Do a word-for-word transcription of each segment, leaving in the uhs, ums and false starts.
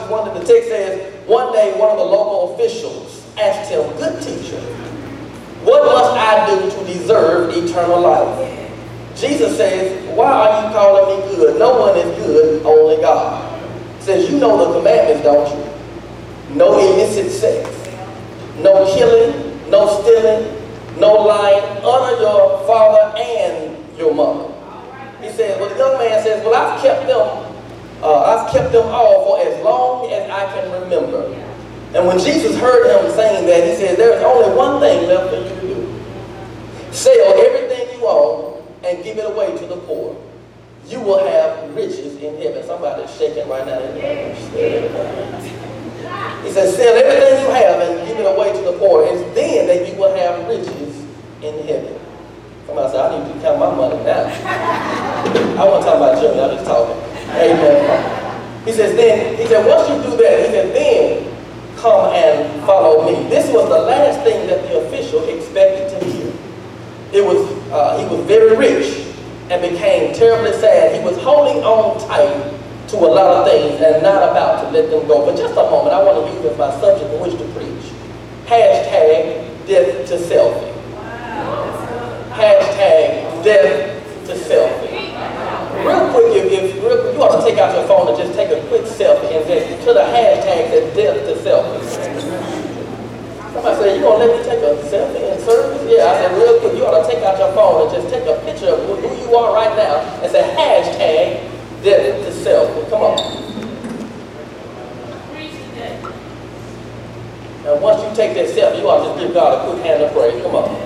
one that the text says, one day one of the local officials asked him, "Good teacher, what must I do to deserve eternal life?" Jesus says, "Why are you calling me good? No one is good, only God." He says, "You know the commandments, don't you? No illicit sex, no killing, no stealing, no lying, honor your father and your mother." He says, well, the young man says, "Well, I've kept them, uh, I've kept them all for as long as I can remember." And when Jesus heard him saying that, he said, "There is only one thing left for you to do. Sell everything you own and give it away to the poor. You will have riches in heaven." Somebody's shaking right now. He says, "Sell everything you have and give it away to the poor. It's then that you will have riches in heaven." Somebody said, "I need to count my money now." I want to talk about Jimmy. I'm just talking. Amen. He says, then, he said, once you do that, he said, then come and follow me. This was the last thing that the official expected to hear. It was, uh, he was very rich and became terribly sad. He was holding on tight to a lot of things and not about to let them go. For just a moment, I want to use as my subject in which to preach. Hashtag death to selfie. Hashtag death to selfie. Real quick, if, if real quick, you ought to take out your phone and just take a quick selfie and then to the hashtag that death to selfie. Somebody said, "You gonna let me take a selfie in service?" Yeah, I said, real quick, you ought to take out your phone and just take a picture of who you are right now and say hashtag death to selfie. Come on. And once you take that selfie, you ought to just give God a quick hand of praise. Come on.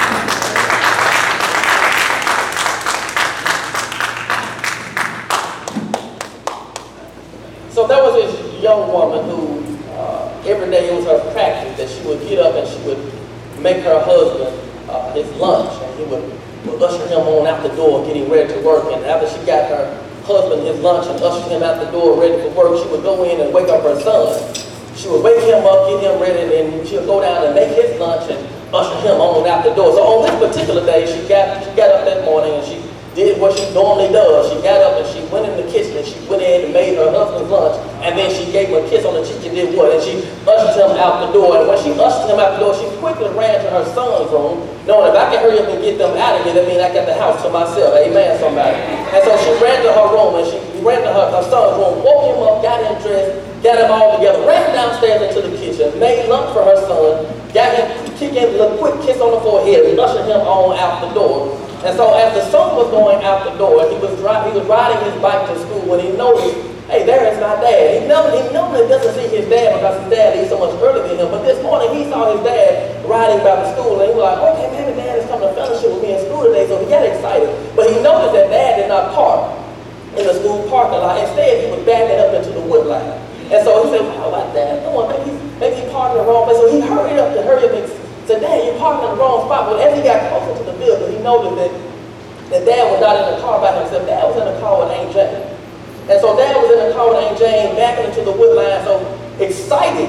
So there was this young woman who uh, every day it was her practice that she would get up and she would make her husband uh, his lunch, and he would, would usher him on out the door getting ready to work. And after she got her husband his lunch and ushered him out the door ready for work, she would go in and wake up her son. She would wake him up, get him ready, and then she would go down and make his lunch and usher him on out the door. So on this particular day, she got, she got up that morning and she did what she normally does. She got up and she went in the kitchen and she went in and made her husband's lunch, and then she gave him a kiss on the cheek and did what? And she ushered him out the door. And when she ushered him out the door, she quickly ran to her son's room, knowing if I can hurry up and get them out of here, that means I got the house to myself. Amen, somebody. And so she ran to her room and she ran to her, her son's room, woke him up, got him dressed, got him all together, ran downstairs into the kitchen, made lunch for her son, got him, kicked him a quick kiss on the forehead, and ushered him on out the door. And so as the son was going out the door, he was driving, he was riding his bike to school when he noticed, hey, there is my dad. He normally, he normally doesn't see his dad because his dad is so much earlier than him. But this morning he saw his dad riding by the school, and he was like, okay, maybe dad is coming to fellowship with me in school today. So he got excited. But he noticed that dad did not park in the school parking lot. Instead, he was backing up into the wood line. And so he said, how about that? No, maybe, maybe he parked in the wrong place. So he hurried up to hurry up and said, Dad, you're parking in the wrong spot. But as he got closer to the building, he noticed that, that Dad was not in the car by himself. Dad was in the car with Aunt Jane. And so Dad was in the car with Aunt Jane, backing into the wood line, so excited,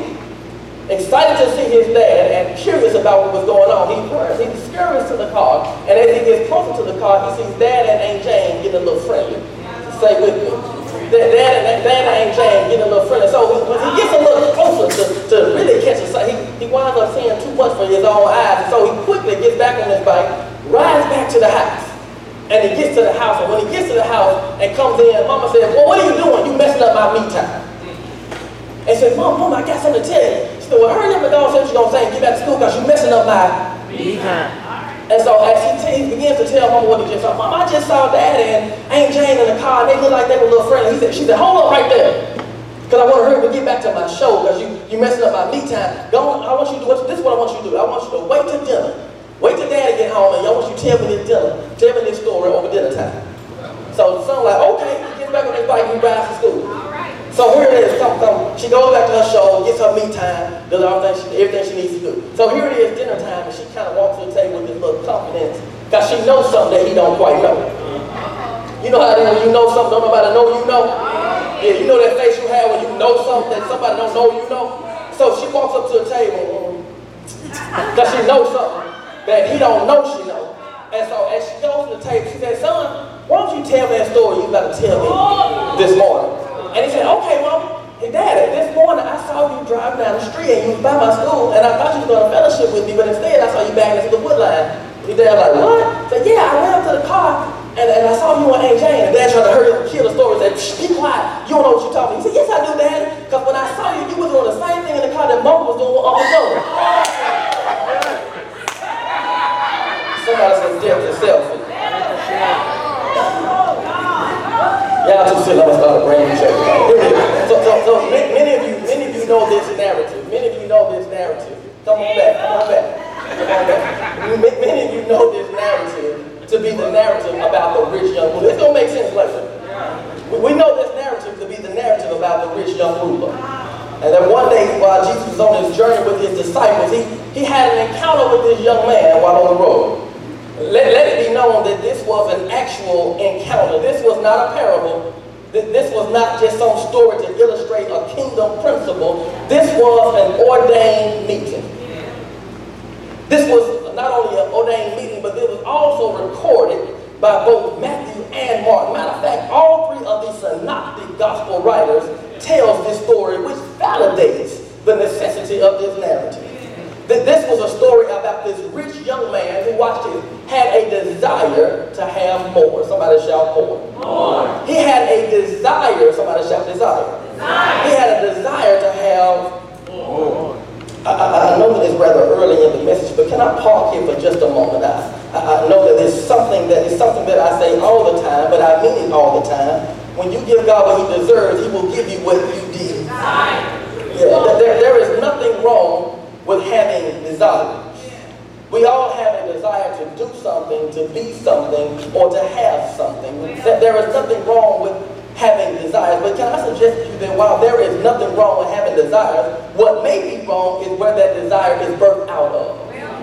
excited to see his dad and curious about what was going on. He hurries, he scurries to the car, and as he gets closer to the car, he sees Dad and Aunt Jane getting a little friendly. Say with me. Dad and, Dad and Aunt Jane getting a little friendly. So when he gets a little closer to, to really catch a sight, he, he winds up seeing too much for his own eyes. And so he quickly gets back on his bike, rides back to the house. And he gets to the house, and when he gets to the house and comes in, Mama says, well, what are you doing? You messing up my me time. And he says, Mom, Mom, I got something to tell you. She said, well, hurry up and go and say what you're going to say and get back to school because you're messing up my me time. And so as he, t- he begins to tell Mama what he just saw, Mom, I just saw Dad and Aunt Jane in the car, and they look like they were a little friendly. He said, she said, hold up right there. Because I want to hurry up and get back to my show because you, you're messing up my me time. Go, I want you to do what, this is what I want you to do. I want you to wait till dinner. Wait till Daddy get home, and I want you to tell me this dinner, tell me this story over dinner time. So the son like, okay, he gets back on his bike and he rides to school. All right. So here it is, come, come. She goes back to her show, gets her me time, does everything she, everything she needs to do. So here it is, dinner time, and she kind of walks to the table with this little confidence, because she knows something that he don't quite know. You know how it is when you know something, don't nobody know you know? Yeah, you know that face you have when you know something that somebody don't know you know? So she walks up to the table, because she knows something that he don't know she know. And so as she goes to the table, she said, son, why don't you tell me that story you got to tell me this morning? And he said, okay, Mom. Hey, Daddy, this, saw you driving down the street and you was by my school and I thought you was going to fellowship with me, but instead I saw you banging into the wood line. Your dad was like, what? I said, yeah, I went up to the car and, and I saw you and Aunt Jane. And Dad tried to hurry up and kill the story and said, be quiet, you don't know what you're talking about. He said, yes, I do, Daddy, because when I saw you, you was doing the same thing in the car that Mama was doing with Uncle Joe. Somebody said, death is selfish. Y'all too silly, I'm going to start a brand new church. So, so, so many of you, many of you know this narrative. Many of you know this narrative. Come on back, come on back, come on back. Many of you know this narrative to be the narrative about the rich young ruler. It's going to make sense later. We know this narrative to be the narrative about the rich young ruler. And then one day while Jesus was on his journey with his disciples, he, he had an encounter with this young man while on the road. Let, let it be known that this was an actual encounter. This was not a parable. This was not just some story to illustrate a kingdom principle. This was an ordained meeting. This was not only an ordained meeting, but it was also recorded by both Matthew and Mark. Matter of fact, all three of these synoptic gospel writers tells this story, which validates the necessity of this narrative. This was a story about this rich young man who, watched it, had a desire to have more. Somebody shout more. More. He had a desire. Somebody shout desire. Desire. He had a desire to have more. I, I, I know that it's rather early in the message, but can I park here for just a moment? I, I know that it's something that is something that I say all the time, but I mean it all the time. When you give God what He deserves, He will give you what you desire. Yeah, there, there is nothing wrong with having desires. We all have a desire to do something, to be something, or to have something. There is nothing wrong with having desires. But can I suggest to you that while there is nothing wrong with having desires, what may be wrong is where that desire is birthed out of.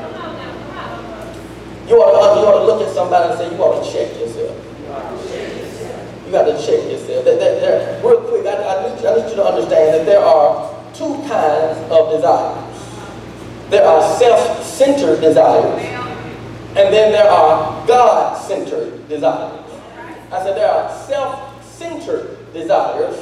You ought to, you ought to look at somebody and say, you ought to check yourself. You got to check yourself. That, that, that, real quick, I, I, need you, I need you to understand that there are two kinds of desires. There are self-centered desires, and then there are God-centered desires. I said there are self-centered desires,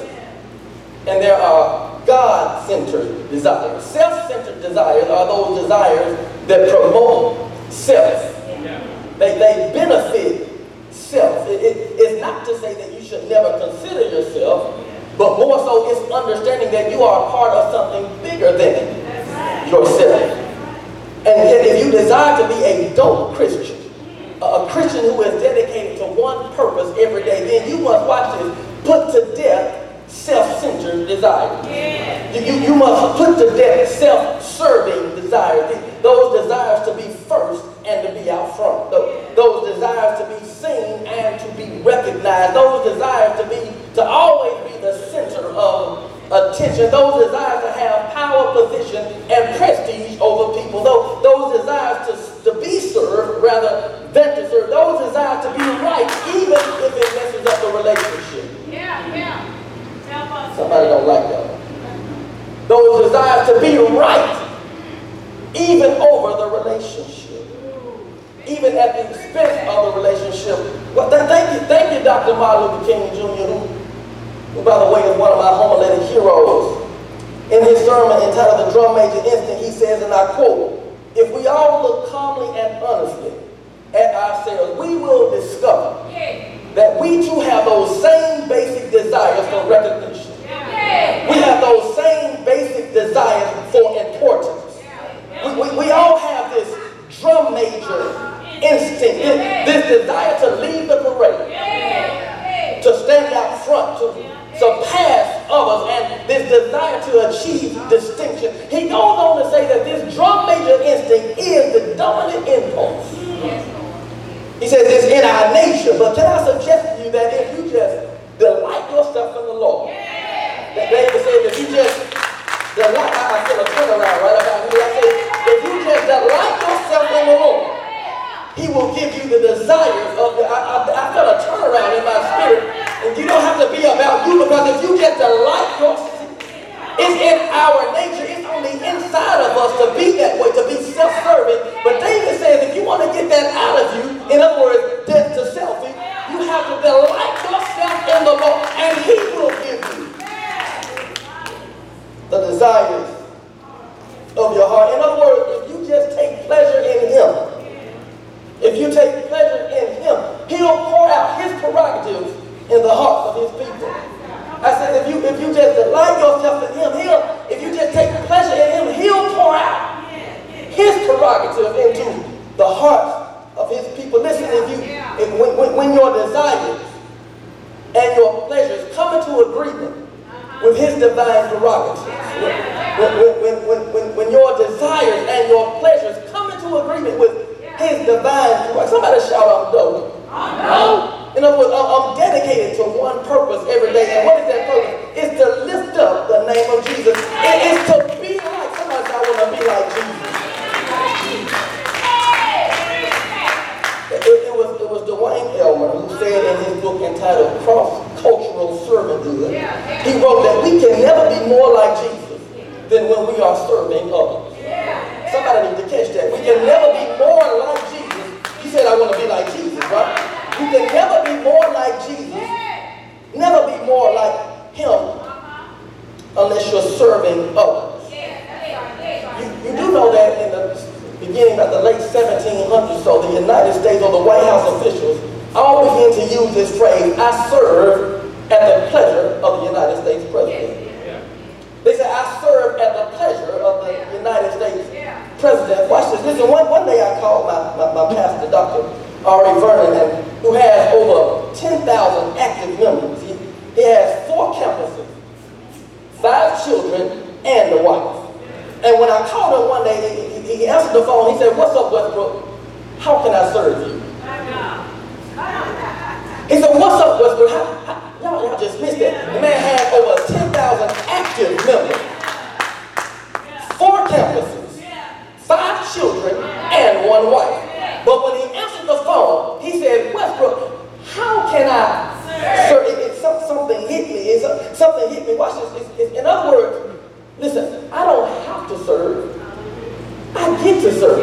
and there are God-centered desires. Self-centered desires are those desires that promote self. They, they benefit self. It, it, it's not to say that you should never consider yourself, but more so it's understanding that you are a part of something bigger than yourself. And yet if you desire to be a dope Christian, a Christian who is dedicated to one purpose every day, then you must, watch this, put to death self-centered desires. Yeah. You, you, you must put to death self-serving desires. Those desires to be first and to be out front. Those, those desires to be seen and to be recognized. Those desires to be, to always be the center of attention. Those desires to have power, position, and prestige over people. Those, those desires to, to be served rather than to serve. Those desires to be right even if it messes up the relationship. Yeah, yeah. Somebody don't like that. Those desires to be right even over the relationship. Even at the expense of the relationship. Well, th- thank you, thank you, Doctor Martin Luther King Junior, who, who, by the way, is one of my homiletic heroes. In his sermon entitled The Drum Major Instinct, he says, and I quote, "If we all look calmly and honestly at ourselves, we will discover that we too have those same basic desires for recognition. We have those same basic desires for importance. We, we, we all have this drum major instinct, this, this desire to lead the parade, to stand out front, to surpass others, and this desire to achieve distinction." He goes on to say that this drum major instinct is the dominant impulse. He says it's in our nature, but can I suggest to you that if you just delight yourself in the Lord, that David said if you just delight, I, I feel a turnaround right about here. I said, if you just delight yourself in the Lord, He will give you the desires of the, I, I, I felt a turnaround in my spirit. And you don't have to be about you, because if you just delight yourself, it's in our nature. It's on the inside of us to be that way, to be self-serving. But David says if you want to get that out of you, in other words, death to selfie, you have to delight yourself in the Lord, and He will give you the desires of your heart. In other words, if you just take pleasure in him, if you take pleasure in him, he'll pour out his prerogatives in the hearts of his people. I said, if you if you just delight yourself in him, he'll, if you just take pleasure in him, he'll pour out his prerogative into the hearts of his people. Listen, if you if, when, when, when your desires and your pleasures come into agreement with his divine prerogatives, when, when, when, when, when your desires and your pleasures come into agreement with his divine prerogatives, somebody shout, I'm done. In other words, I'm dedicated to one purpose every day. And what is that purpose? It's to lift up the name of Jesus. It is to be like, somebody say, I want to be like Jesus. It, it, was, it was Dwayne Elmer who said in his book entitled Cross-Cultural Servanthood, he wrote that we can never be more like Jesus than when we are serving others. Somebody need to catch that. We can never be more like Jesus. He said, I want to be like Jesus, right? You can never be more like Jesus, never be more like him unless you're serving others. You, you do know that in the beginning of the late seventeen hundreds, so the United States or the White House officials all began to use this phrase, I serve at the pleasure of the United States president. They say, I serve at the pleasure of the United States president. Watch this. Listen, one, one day I called my, my, my pastor, Doctor R A Vernon, and who has over ten thousand active members. He, he has four campuses, five children, and a wife. And when I called him one day, he, he answered the phone. He said, what's up, Westbrook? How can I serve you? He said, what's up, Westbrook? How, how, y'all, y'all just missed that. The man has over ten thousand active members, four campuses, five children, and one wife. But when he answered the phone, he said, Westbrook, how can I serve? It, it, something hit me. It's, something hit me. Watch this. It's, it's, in other words, listen, I don't have to serve. I get to serve.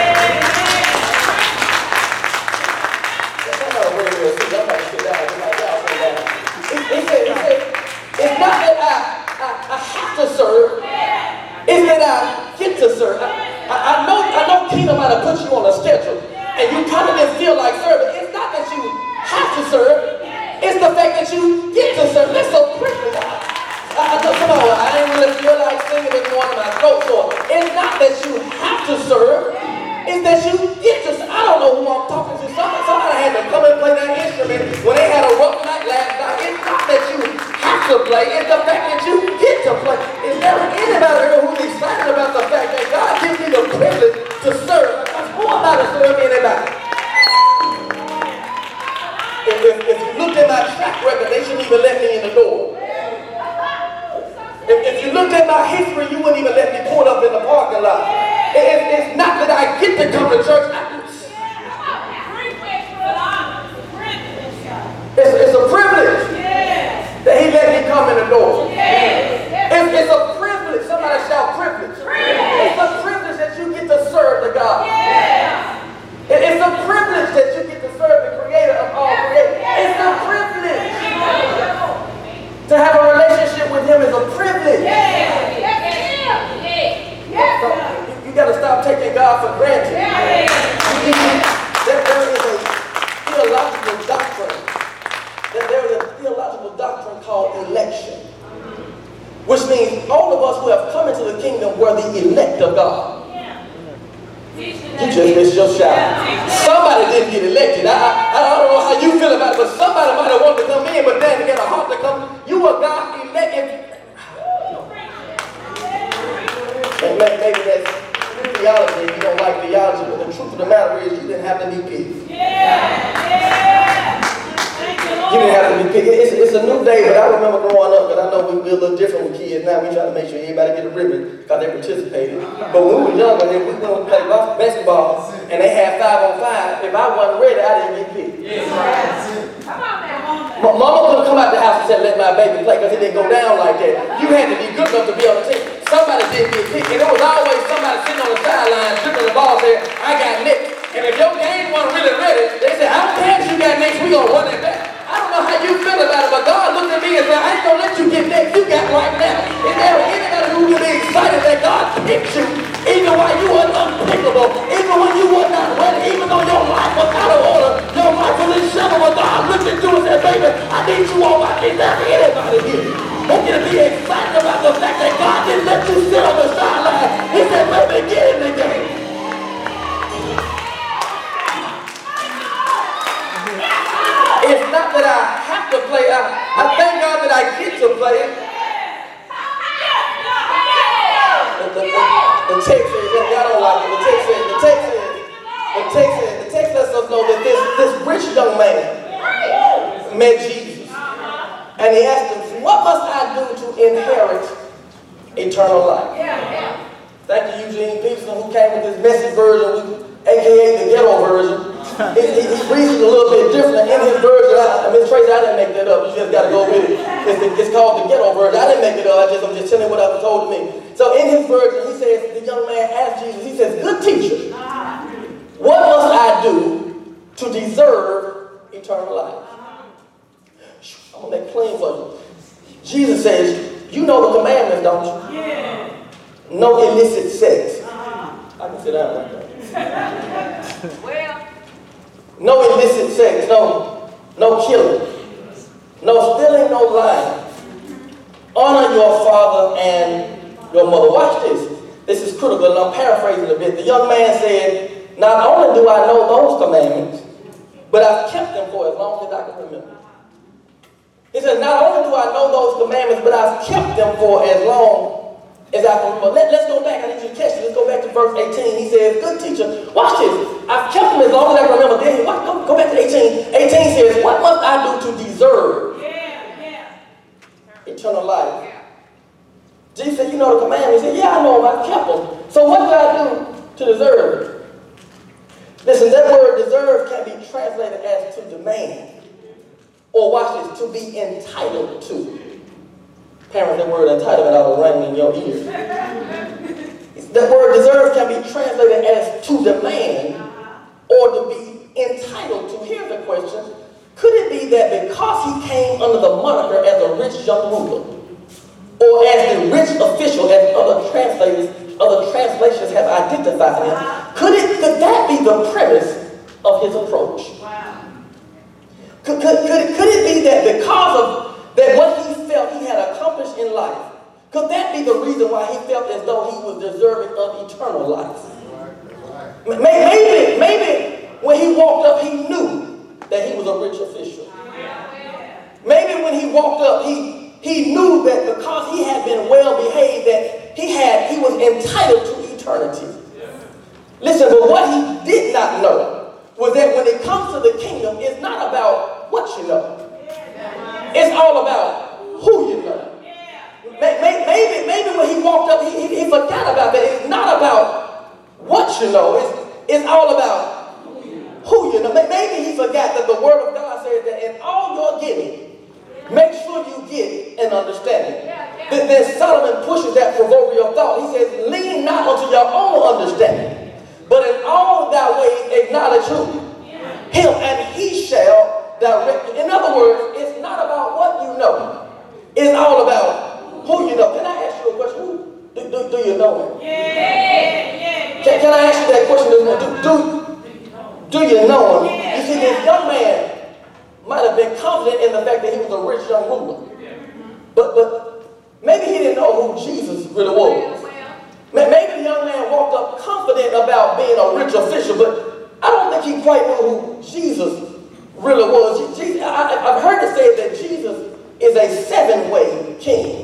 He said, he said, it's not that I, I, I have to serve. It's that I get to serve. I, I, I know I know Kingdom might have put you on a schedule and you kind of didn't feel like serving. It's not that you have to serve. It's the fact that you get to serve. That's so privileged. I, I, I, come on, I didn't really feel like singing this morning my throat sore. It's not that you have to serve. It's that you get to serve. I don't know who I'm talking to. Somebody, somebody had to come and play that instrument when they had a rough night last night. It's not that you have to play. It's the fact that you get to play. Is there anybody here who's excited about the fact that God gives me the privilege to serve? Because who am I to serve anybody? If, if, if you looked at my track record, they shouldn't even let me in the door. If, if you looked at my history, you wouldn't even let me pull up in the parking lot. It, it, it's not that I get to come to church. I, it's, it's a privilege that he let me come in the door. It's, it's a privilege. Somebody shout privilege. It's a privilege that you get to serve the God. It, it's a privilege that you get to serve the creator of all creation. It's a privilege. To have a relationship with him is a privilege. So you, you got to stop taking God for granted. There, there is a theological doctrine. That there is a theological doctrine called election, which means all of us who have come into the kingdom were the elect of God. You just missed your shout. Somebody didn't get elected. I, I, I don't know how you feel about it, but somebody might have wanted to come in, but then they got a heart to come. You were God elected. And maybe, maybe that's theology. You don't like theology, but the truth of the matter is you didn't have to be picked. You didn't have to be picked. It's, it's a new day, but I remember growing up, because I know we, we're a little different with kids now. We try to make sure everybody get a ribbon because they participated. But when we were younger, if we went to play basketball and they had five on five, if I wasn't ready, I didn't get picked. Yes. Come on now. My mama couldn't come out the house and say, let my baby play, because it didn't go down like that. You had to be good enough to be on the team. Somebody didn't get picked. And there was always somebody sitting on the sideline, dribbling the ball, saying, I got nicked. And if your game wasn't really ready, they said, how fast you got next? We gonna run it back. I don't know how you feel about it, but God looked at me and said, I ain't gonna let you get next. You got right now. Is there anybody who picked you, even while you were unpickable, even when you were not ready, even though your life was out of order, your life was in shambles, but God looked at you and said, baby, I need you on my feet. There's anybody here who can be excited about the fact that God didn't let you sit on the sideline. He said, baby, get in the game. It's not that I have to play. I, I thank God that I get to play it. The, the, the, the text says, y'all don't like it. The text says, the text says, the text says, the text lets us know that this, this rich young man met Jesus. And he asked him, what must I do to inherit eternal life? Thank you, Eugene Peterson, who came with this message version, aka the ghetto version. He, he, he reads it a little bit different. In his version, I, I mean, Tracy, I didn't make that up. You just got to go with it. It's, the, it's called the ghetto version. I didn't make it up. I just, I'm just telling you what I was told to me. So in his version, he says, the young man asked Jesus, he says, good teacher, what must I do to deserve eternal life? I'm going to make it plain for you. Jesus says, you know the commandments, don't you? Yeah. No illicit sex. I can sit down like that. Well. No illicit sex, no, no killing, no stealing, no lying. Honor your father and your mother. Watch this. This is critical, and I'm paraphrasing a bit. The young man said, not only do I know those commandments, but I've kept them for as long as I can remember. He said, not only do I know those commandments, but I've kept them for as long as I can remember. Let, let's go back. I need you to catch it. Let's go back to verse eighteen. He says, good teacher, watch this. I've kept them as long as I can remember. Then, watch, go, go back to eighteen. eighteen says, what must I do to deserve yeah, yeah. eternal life? Yeah. Jesus said, you know the commandments. He said, yeah, I know them. I've kept them. So what do I do to deserve it? Listen, that word deserve can be translated as to demand. Or watch this, to be entitled to. Parents, that word entitlement ought to ring in your ear. That word deserve can be translated as to demand or to be entitled to. Here's the question. Could it be that because he came under the moniker as a rich young ruler, or as the rich official, as other translators, other translations have identified him, could it could that be the premise of his approach? Could, could, could, it, could it be that because of that what he felt he had accomplished in life, could that be the reason why he felt as though he was deserving of eternal life? Maybe, maybe when he walked up, he knew that he was a rich official. Maybe when he walked up, he, he knew that because he had been well behaved, that he had he was entitled to eternity. Listen, but what he did not know was that when it comes to the kingdom, it's not about what you know. It's all about who you know. Maybe, maybe when he walked up, he, he, he forgot about that. It's not about what you know. It's, it's all about who you know. Maybe he forgot that the word of God says that in all your getting, make sure you get an understanding. Then, then Solomon pushes that proverbial thought. He says, lean not unto your own understanding, but in all thy ways acknowledge who? Him, and he shall direct you. In other words, it's not about what you know. It's all about who you know. Can I ask you a question? Who do, do, do you know him? Yeah, yeah. Can, can I ask you that question this morning? Do, do, do you know him? You see, this young man might have been confident in the fact that he was a rich young ruler. But, but maybe he didn't know who Jesus really was. Maybe the young man walked up confident about being a rich official, but I don't think he quite knew who Jesus really was. Jesus, I, I've heard it said that Jesus is a seven-way king.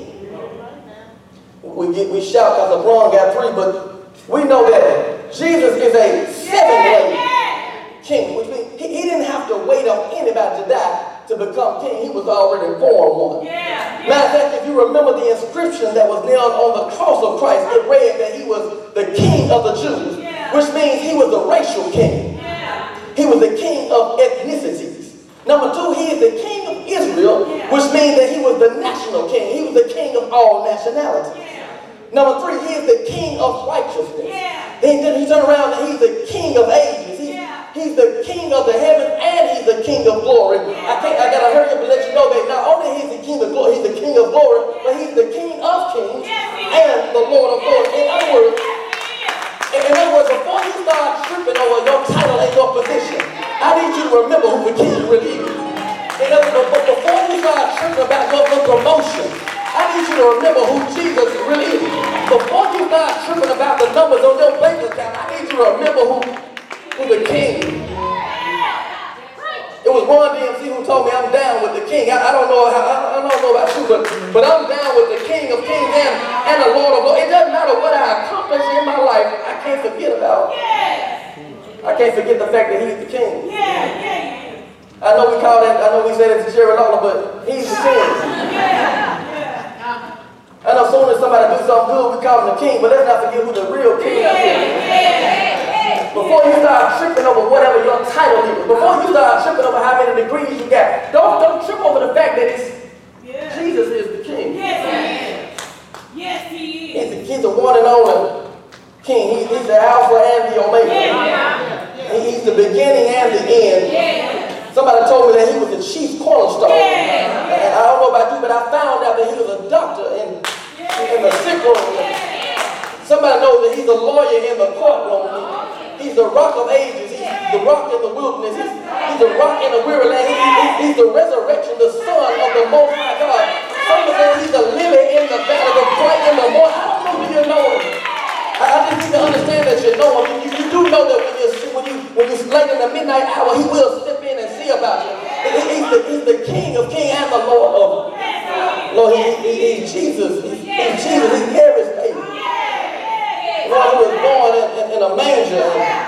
We get we shout because LeBron got three, but we know that Jesus is a seven-way king, which means he, he didn't have to wait on anybody to die to become king. He was already born one. Yeah, yeah. Matter of fact, if you remember the inscription that was nailed on the cross of Christ, it read that he was the king of the Jews, yeah. which means he was the racial king. Yeah. He was the king of ethnicities. Number two, he is the king of Israel, yeah. which means that he was the national king. He was the king of all nationalities. Yeah. Number three, he is the king of righteousness. Yeah. Then, then he turned around and he's the king of ages. He, yeah. He's the king of the heavens and he's the king of glory. Yeah. I can't, I gotta hurry up and let you know that not only is he king of glory, he's the king of glory, but he's the king of kings and the Lord of lords. In other words, in other words, before you start tripping over your title and your position, I need you to remember who the king really is. In other words, but before you start tripping about your, your promotion, I need you to remember who Jesus really is. Before you start tripping about the numbers on your bank account, I need you to remember who, who the king is. It was Ron D M C who told me I'm down with the king. I, I don't know how, I, I don't know about you, but, but I'm down with the king of kings and, and the Lord of lords. It doesn't matter what I accomplish in my life, I can't forget about it. I can't forget the fact that he's the king. I know we call that, I know we say that to Jerry Lawler, but he's the king. I know as soon as somebody do something good, we call him the king, but let's not forget who the real king is. Before you start tripping over whatever your title is, before you start tripping over how many degrees you got, don't, don't trip over the fact that it's, yeah. Jesus is the king. Yes, he is. Yes, he is. He's the, he's the one and only king. He, he's the Alpha and the Omega. Yeah. He, he's the beginning and the end. Yeah. Somebody told me that he was the chief cornerstone. Yeah. And I don't know about you, but I found out that he was a doctor in, yeah. in the sick room. Yeah. Somebody knows that he's a lawyer in the courtroom. He's the rock of ages. He's the rock in the wilderness. He's, he's the rock in the weary land. He, he, he's the resurrection, the son of the Most High God. Some of them, he's the lily in the valley, the bright in the morning. I don't know if you know him. I, I just need to understand that you know him. You, you do know that when you're, when you when you're late in the midnight hour, he will step in and see about you. He, he's, the, he's the King of kings and the Lord of Lord. He, he, he's Jesus. He's, he's Jesus. He's Mary's baby. Lord, he was born in, in, in a manger.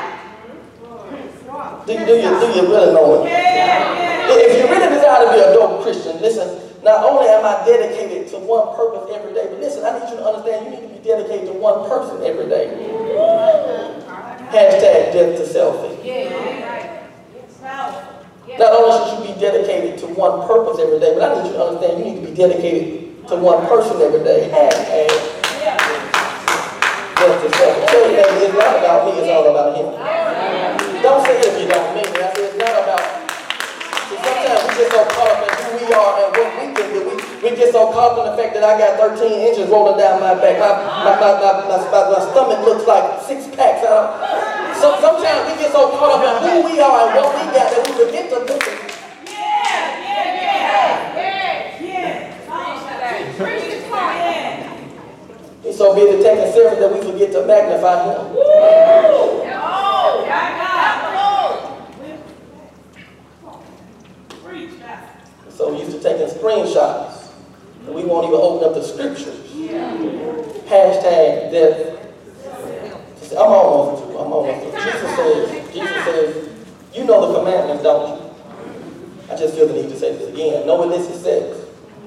Do, do, you, do you really know him? If you really desire to be a dope Christian, listen, not only am I dedicated to one purpose every day, but listen, I need you to understand you need to be dedicated to one person every day. Hashtag death to selfie. Not only should you be dedicated to one purpose every day, but I need you to understand you need to be dedicated to one person every day. Hashtag death to selfie. Tell you that it's not about me, it's all about him. Don't say it if you don't mean it. I said it's not about. See, sometimes we get so caught up in who we are and what we can do. We, we get so caught up in the fact that I got thirteen inches rolling down my back. My, my, my, my, my, my, my stomach looks like six packs. So, sometimes we get so caught up in who we are and what we got that we forget to look at. Yeah, yeah, yeah. Yeah. Yeah. He's so busy taking service that we forget to magnify him. Woo! So we used to taking screenshots, and we won't even open up the scriptures. Yeah. Hashtag death. I'm almost through. I'm almost through. Jesus says, Jesus says, you know the commandments, don't you? I just feel the need to say this again. No illicit sex.